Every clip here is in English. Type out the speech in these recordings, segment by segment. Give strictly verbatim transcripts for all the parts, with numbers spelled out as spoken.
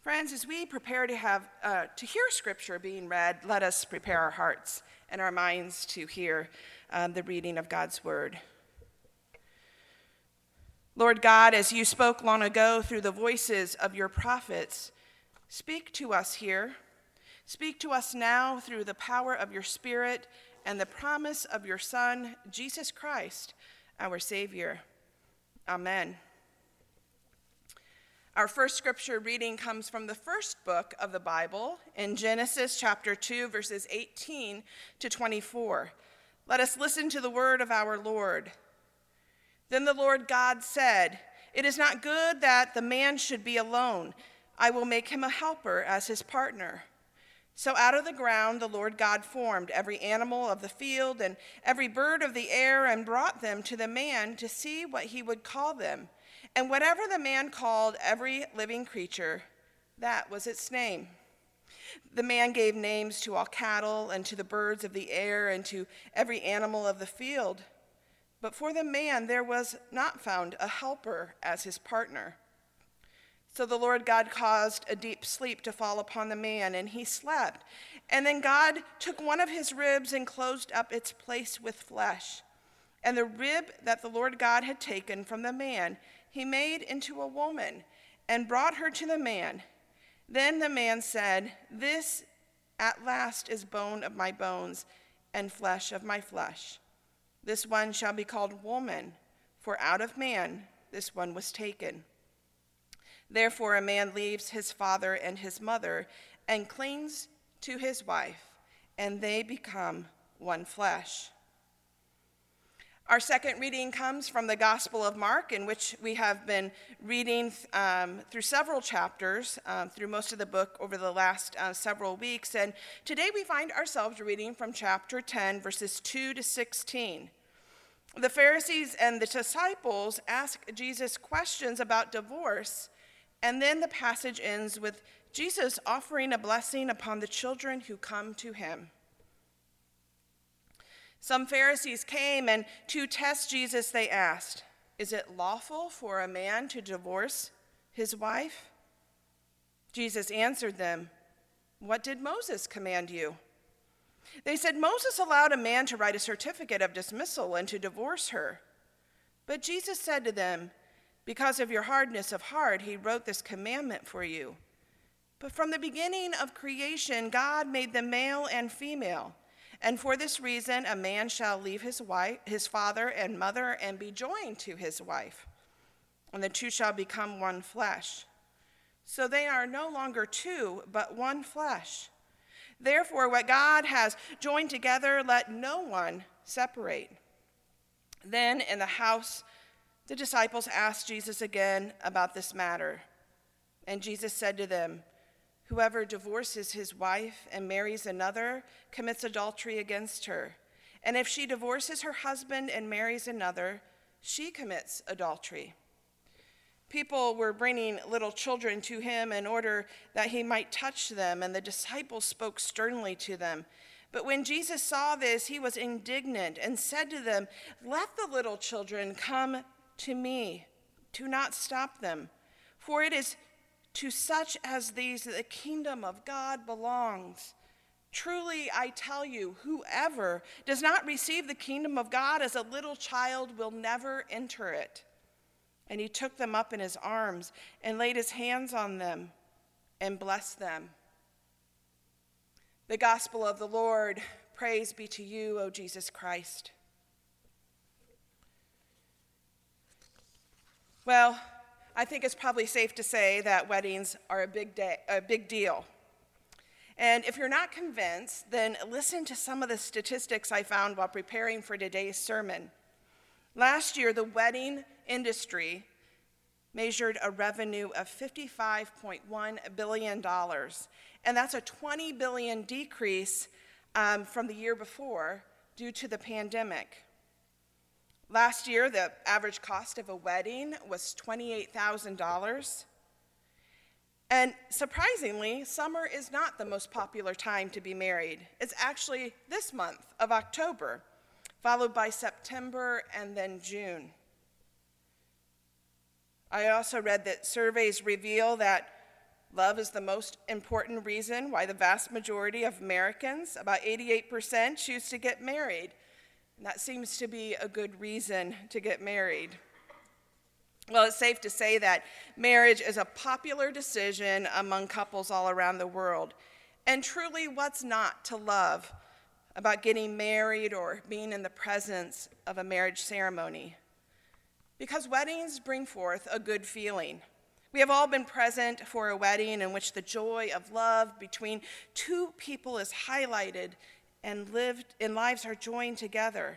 Friends, as we prepare to have uh, to hear Scripture being read, let us prepare our hearts and our minds to hear um, the reading of God's Word. Lord God, as you spoke long ago through the voices of your prophets, speak to us here. Speak to us now through the power of your Spirit and the promise of your Son, Jesus Christ, our Savior. Amen. Our first scripture reading comes from the first book of the Bible in Genesis chapter two, verses eighteen to twenty-four. Let us listen to the word of our Lord. Then the Lord God said, "It is not good that the man should be alone. I will make him a helper as his partner." So out of the ground the Lord God formed every animal of the field and every bird of the air and brought them to the man to see what he would call them. And whatever the man called every living creature, that was its name. The man gave names to all cattle and to the birds of the air and to every animal of the field. But for the man there was not found a helper as his partner. So the Lord God caused a deep sleep to fall upon the man, and he slept. And then God took one of his ribs and closed up its place with flesh. And the rib that the Lord God had taken from the man, he made into a woman and brought her to the man. Then the man said, "This at last is bone of my bones and flesh of my flesh. This one shall be called woman, for out of man this one was taken." Therefore a man leaves his father and his mother and clings to his wife, and they become one flesh. Our second reading comes from the Gospel of Mark, in which we have been reading um, through several chapters, um, through most of the book over the last uh, several weeks. And today we find ourselves reading from chapter ten, verses two to sixteen. The Pharisees and the disciples ask Jesus questions about divorce, and then the passage ends with Jesus offering a blessing upon the children who come to him. Some Pharisees came, and to test Jesus they asked, "Is it lawful for a man to divorce his wife?" Jesus answered them, "What did Moses command you?" They said, "Moses allowed a man to write a certificate of dismissal and to divorce her." But Jesus said to them, "Because of your hardness of heart, he wrote this commandment for you. But from the beginning of creation, God made them male and female. And for this reason, a man shall leave his wife, his father and mother, and be joined to his wife, and the two shall become one flesh. So they are no longer two, but one flesh. Therefore, what God has joined together, let no one separate." Then in the house, the disciples asked Jesus again about this matter. And Jesus said to them, "Whoever divorces his wife and marries another commits adultery against her. And if she divorces her husband and marries another, she commits adultery." People were bringing little children to him in order that he might touch them, and the disciples spoke sternly to them. But when Jesus saw this, he was indignant and said to them, "Let the little children come to me. Do not stop them, for it is to such as these the kingdom of God belongs. Truly, I tell you, whoever does not receive the kingdom of God as a little child will never enter it." And he took them up in his arms and laid his hands on them and blessed them. The gospel of the Lord. Praise be to you, O Jesus Christ. Well, I think it's probably safe to say that weddings are a big day, a big deal. And if you're not convinced, then listen to some of the statistics I found while preparing for today's sermon. Last year, the wedding industry measured a revenue of fifty-five point one billion dollars, and that's a twenty billion dollars decrease um, from the year before due to the pandemic. Last year, the average cost of a wedding was twenty-eight thousand dollars. And surprisingly, summer is not the most popular time to be married. It's actually this month of October, followed by September and then June. I also read that surveys reveal that Love is the most important reason why the vast majority of Americans, about eighty-eight percent, choose to get married. And that seems to be a good reason to get married. Well, it's safe to say that marriage is a popular decision among couples all around the world. And truly, what's not to love about getting married or being in the presence of a marriage ceremony? Because weddings bring forth a good feeling. We have all been present for a wedding in which the joy of love between two people is highlighted and lived and lives are joined together.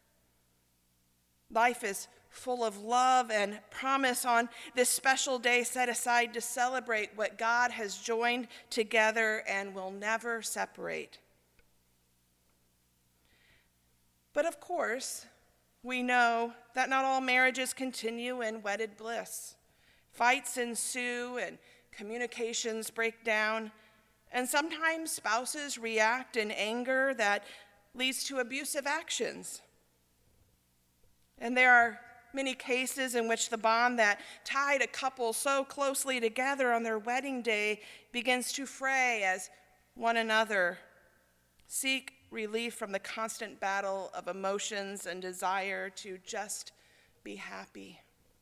Life is full of love and promise on this special day set aside to celebrate what God has joined together and will never separate. But of course, we know that not all marriages continue in wedded bliss. Fights ensue and communications break down, and sometimes spouses react in anger that leads to abusive actions. And there are many cases in which the bond that tied a couple so closely together on their wedding day begins to fray as one another seek relief from the constant battle of emotions and desire to just be happy.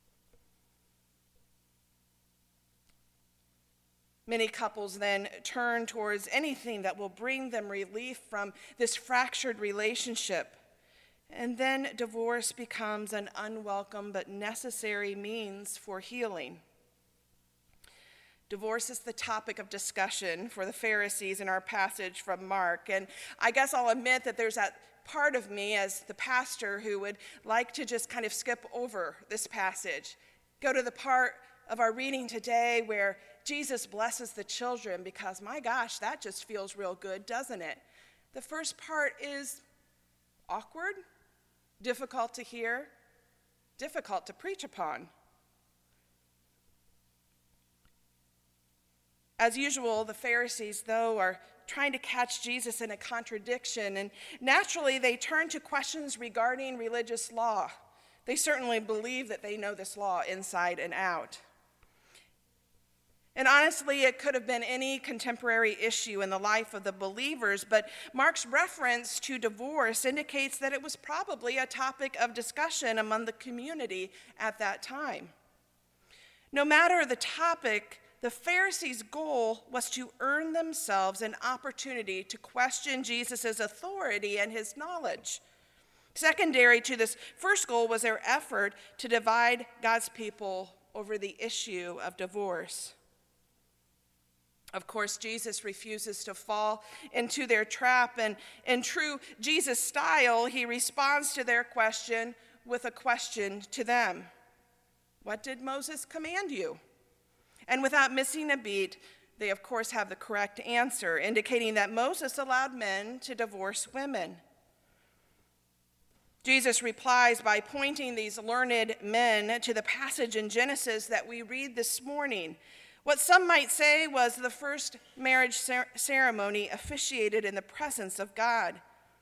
Many couples then turn towards anything that will bring them relief from this fractured relationship. And then divorce becomes an unwelcome but necessary means for healing. Divorce is the topic of discussion for the Pharisees in our passage from Mark. And I guess I'll admit that there's that part of me as the pastor who would like to just kind of skip over this passage, go to the part of our reading today where Jesus blesses the children, because my gosh, that just feels real good, doesn't it? The first part is awkward, difficult to hear, difficult to preach upon. As usual, the Pharisees, though, are trying to catch Jesus in a contradiction, and naturally they turn to questions regarding religious law. They certainly believe that they know this law inside and out. And honestly, it could have been any contemporary issue in the life of the believers, but Mark's reference to divorce indicates that it was probably a topic of discussion among the community at that time. No matter the topic, the Pharisees' goal was to earn themselves an opportunity to question Jesus' authority and his knowledge. Secondary to this first goal was their effort to divide God's people over the issue of divorce. Of course, Jesus refuses to fall into their trap, and in true Jesus style, he responds to their question with a question to them. What did Moses command you? And without missing a beat, they of course have the correct answer, indicating that Moses allowed men to divorce women. Jesus replies by pointing these learned men to the passage in Genesis that we read this morning. What some might say was the first marriage cer- ceremony officiated in the presence of God.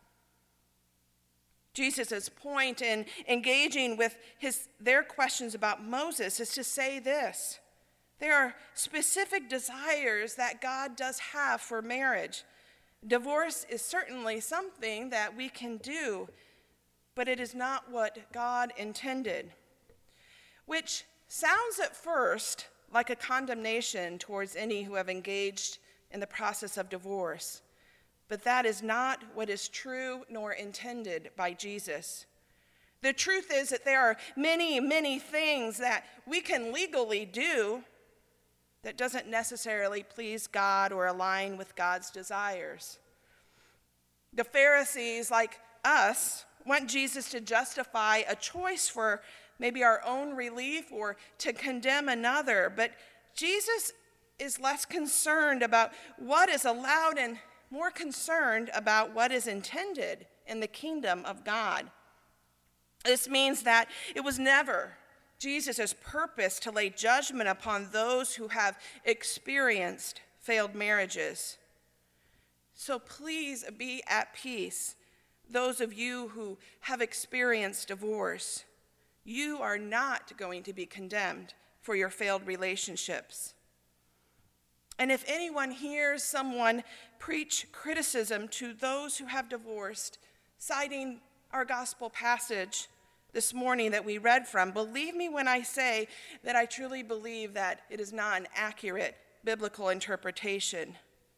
Jesus' point in engaging with his, their questions about Moses is to say this: there are specific desires that God does have for marriage. Divorce is certainly something that we can do, but it is not what God intended, which sounds at first like a condemnation towards any who have engaged in the process of divorce. But that is not what is true nor intended by Jesus. The truth is that there are many, many things that we can legally do that doesn't necessarily please God or align with God's desires. The Pharisees, like us, want Jesus to justify a choice for maybe our own relief or to condemn another. But Jesus is less concerned about what is allowed and more concerned about what is intended in the kingdom of God. This means that it was never Jesus' purpose to lay judgment upon those who have experienced failed marriages. So please be at peace, those of you who have experienced divorce. You are not going to be condemned for your failed relationships. And if anyone hears someone preach criticism to those who have divorced, citing our gospel passage this morning that we read from, believe me when I say that I truly believe that it is not an accurate biblical interpretation.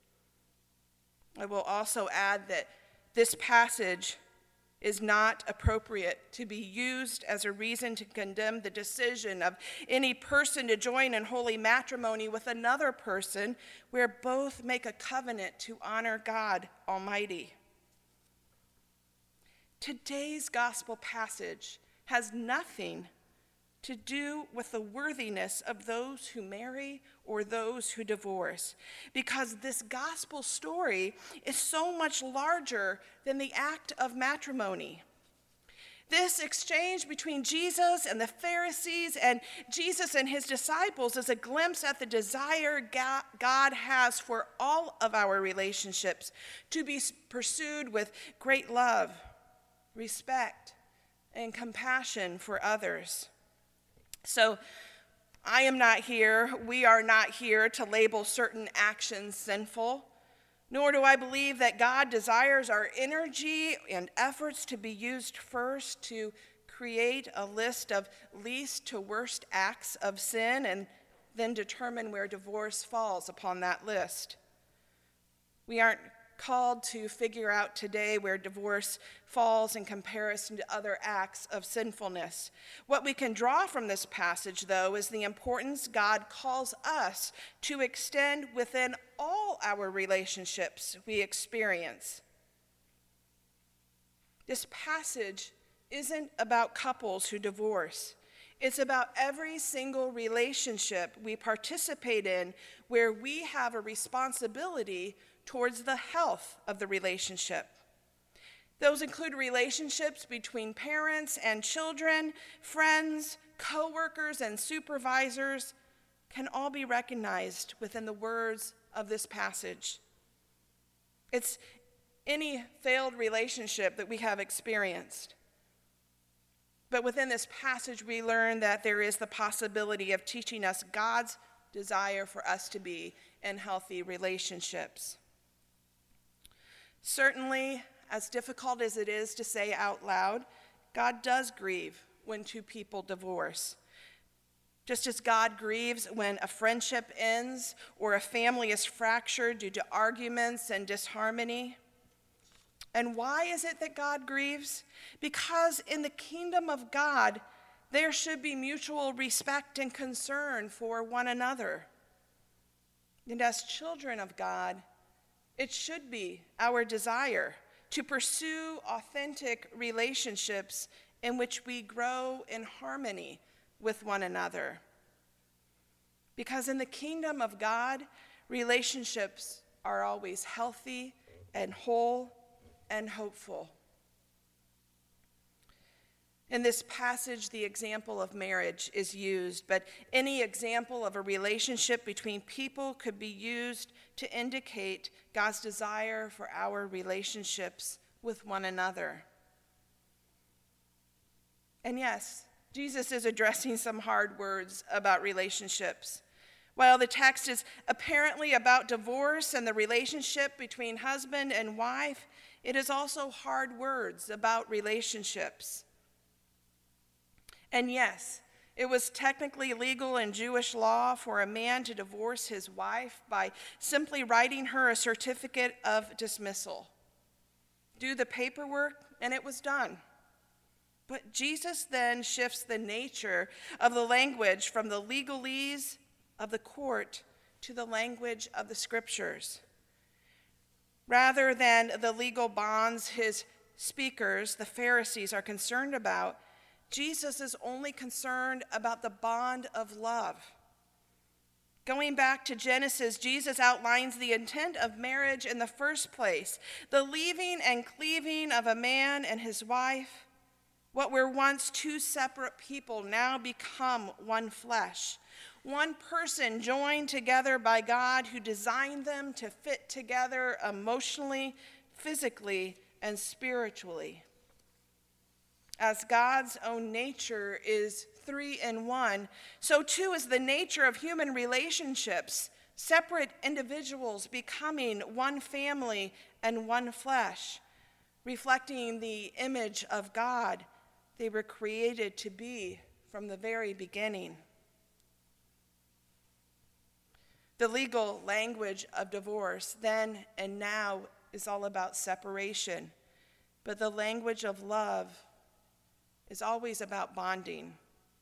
I will also add that this passage is not appropriate to be used as a reason to condemn the decision of any person to join in holy matrimony with another person where both make a covenant to honor God Almighty. Today's gospel passage has nothing to do with the worthiness of those who marry or those who divorce, because this gospel story is so much larger than the act of matrimony. This exchange between Jesus and the Pharisees and Jesus and his disciples is a glimpse at the desire God has for all of our relationships to be pursued with great love, respect, and compassion for others. So I am not here, we are not here to label certain actions sinful, nor do I believe that God desires our energy and efforts to be used first to create a list of least to worst acts of sin and then determine where divorce falls upon that list. We aren't called to figure out today where divorce falls in comparison to other acts of sinfulness. What we can draw from this passage, though, is the importance God calls us to extend within all our relationships we experience. This passage isn't about couples who divorce. It's about every single relationship we participate in where we have a responsibility towards the health of the relationship. Those include relationships between parents and children, friends, co-workers, and supervisors can all be recognized within the words of this passage. It's any failed relationship that we have experienced. But within this passage, we learn that there is the possibility of teaching us God's desire for us to be in healthy relationships. Certainly, as difficult as it is to say out loud, God does grieve when two people divorce. Just as God grieves when a friendship ends or a family is fractured due to arguments and disharmony. And why is it that God grieves? Because in the kingdom of God, there should be mutual respect and concern for one another. And as children of God, it should be our desire to pursue authentic relationships in which we grow in harmony with one another. Because in the kingdom of God, relationships are always healthy and whole and hopeful. In this passage, the example of marriage is used, but any example of a relationship between people could be used to indicate God's desire for our relationships with one another. And yes, Jesus is addressing some hard words about relationships. While the text is apparently about divorce and the relationship between husband and wife, it is also hard words about relationships. And yes, it was technically legal in Jewish law for a man to divorce his wife by simply writing her a certificate of dismissal. Do the paperwork, and it was done. But Jesus then shifts the nature of the language from the legalese of the court to the language of the scriptures. Rather than the legal bonds his speakers, the Pharisees, are concerned about, Jesus is only concerned about the bond of love. Going back to Genesis, Jesus outlines the intent of marriage in the first place, the leaving and cleaving of a man and his wife. What were once two separate people now become one flesh, one person joined together by God who designed them to fit together emotionally, physically, and spiritually. As God's own nature is three in one, so too is the nature of human relationships, separate individuals becoming one family and one flesh, reflecting the image of God they were created to be from the very beginning. The legal language of divorce then and now is all about separation, but the language of love is always about bonding.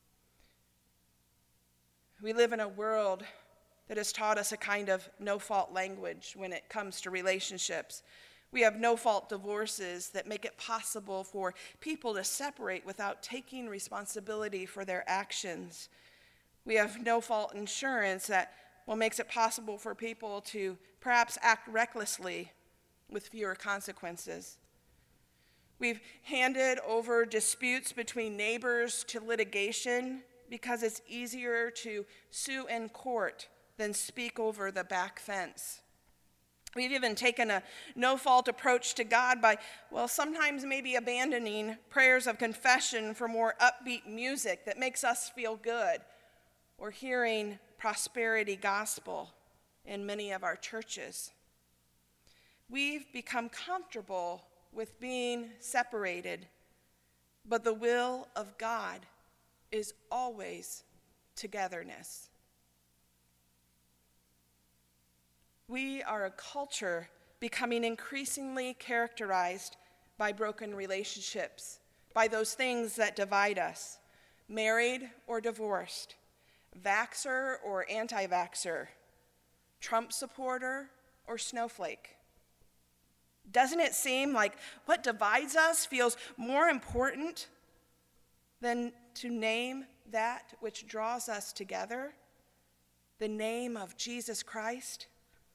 We live in a world that has taught us a kind of no-fault language when it comes to relationships. We have no-fault divorces that make it possible for people to separate without taking responsibility for their actions. We have no-fault insurance that, well, makes it possible for people to perhaps act recklessly with fewer consequences. We've handed over disputes between neighbors to litigation because it's easier to sue in court than speak over the back fence. We've even taken a no-fault approach to God by, well, sometimes maybe abandoning prayers of confession for more upbeat music that makes us feel good, or hearing prosperity gospel in many of our churches. We've become comfortable with being separated, but the will of God is always togetherness. We are a culture becoming increasingly characterized by broken relationships, by those things that divide us, married or divorced, vaxxer or anti-vaxxer, Trump supporter or snowflake. Doesn't it seem like what divides us feels more important than to name that which draws us together, the name of Jesus Christ?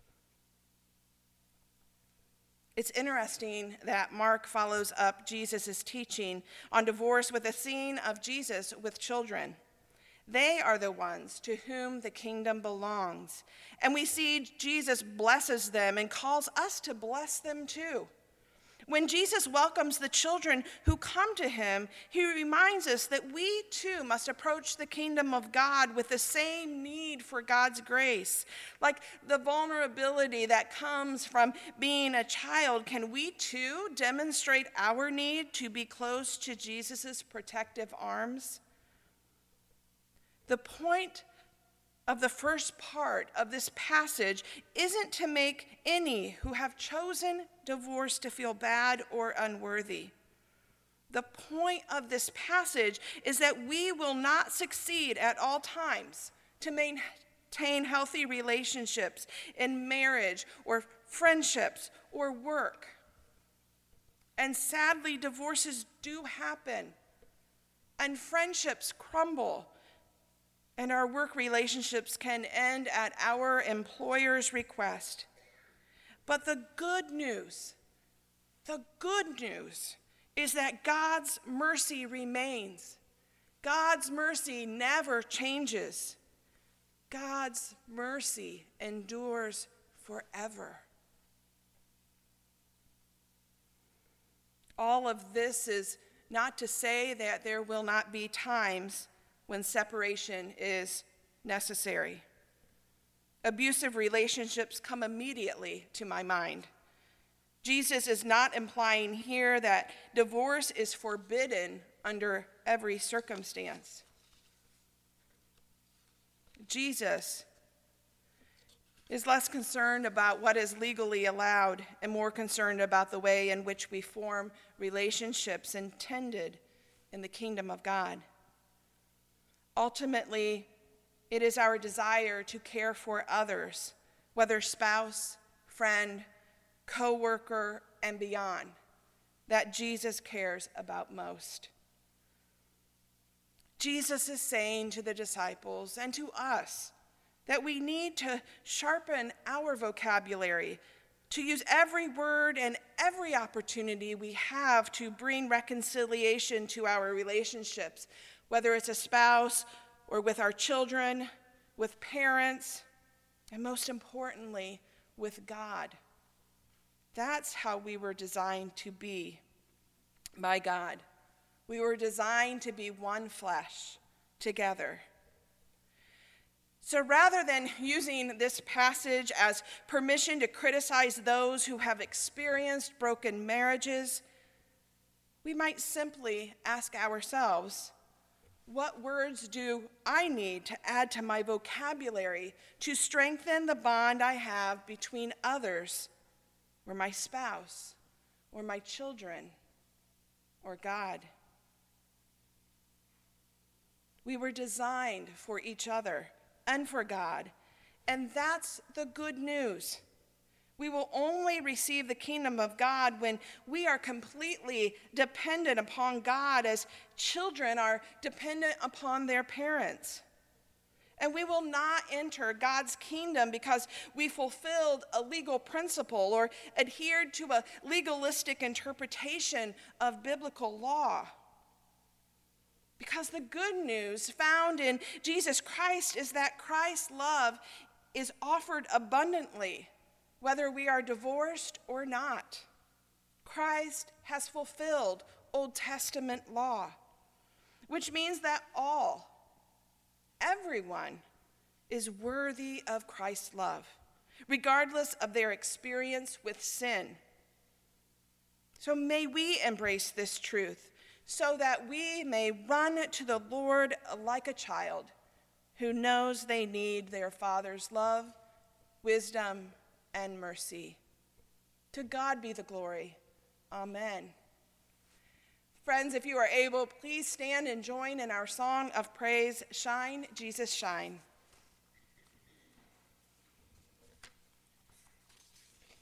It's interesting that Mark follows up Jesus' teaching on divorce with a scene of Jesus with children. They are the ones to whom the kingdom belongs. And we see Jesus blesses them and calls us to bless them too. When Jesus welcomes the children who come to him, he reminds us that we too must approach the kingdom of God with the same need for God's grace. Like the vulnerability that comes from being a child, can we too demonstrate our need to be close to Jesus' protective arms? The point of the first part of this passage isn't to make any who have chosen divorce to feel bad or unworthy. The point of this passage is that we will not succeed at all times to maintain healthy relationships in marriage or friendships or work. And sadly, divorces do happen, and friendships crumble. And our work relationships can end at our employer's request. But the good news, the good news is that God's mercy remains. God's mercy never changes. God's mercy endures forever. All of this is not to say that there will not be times when separation is necessary. Abusive relationships come immediately to my mind. Jesus is not implying here that divorce is forbidden under every circumstance. Jesus is less concerned about what is legally allowed and more concerned about the way in which we form relationships intended in the kingdom of God. Ultimately, it is our desire to care for others, whether spouse, friend, co-worker, and beyond, that Jesus cares about most. Jesus is saying to the disciples and to us that we need to sharpen our vocabulary, to use every word and every opportunity we have to bring reconciliation to our relationships, whether it's a spouse or with our children, with parents, and most importantly, with God. That's how we were designed to be by God. We were designed to be one flesh together. So rather than using this passage as permission to criticize those who have experienced broken marriages, we might simply ask ourselves, what words do I need to add to my vocabulary to strengthen the bond I have between others, or my spouse, or my children, or God? We were designed for each other and for God, and that's the good news. We will only receive the kingdom of God when we are completely dependent upon God, as children are dependent upon their parents. And we will not enter God's kingdom because we fulfilled a legal principle or adhered to a legalistic interpretation of biblical law. Because the good news found in Jesus Christ is that Christ's love is offered abundantly, whether we are divorced or not. Christ has fulfilled Old Testament law, which means that all, everyone, is worthy of Christ's love, regardless of their experience with sin. So may we embrace this truth, so that we may run to the Lord like a child who knows they need their Father's love, wisdom, and mercy. To God be the glory. Amen. Friends, if you are able, please stand and join in our song of praise, Shine, Jesus, Shine.